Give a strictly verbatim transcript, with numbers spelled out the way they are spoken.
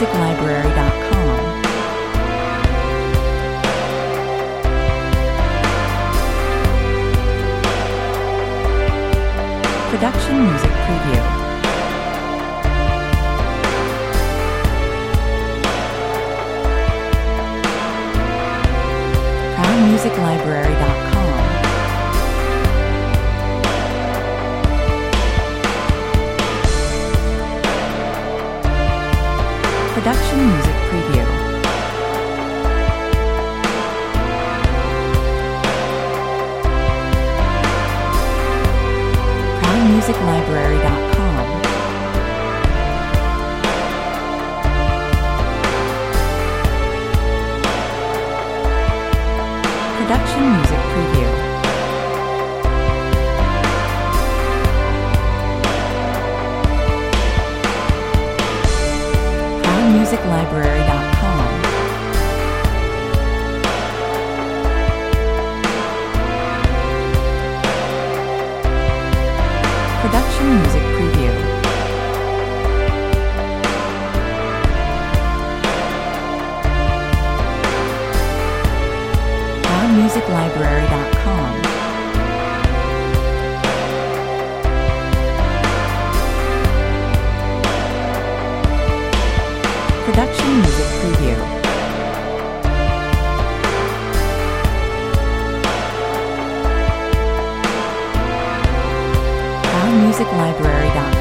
music library dot com. Production music preview. crown music library dot com. Production music preview. crown music library dot com. Production music preview. crown music library dot com. Production music preview. crown music library dot com. Production music preview. crown music library dot com.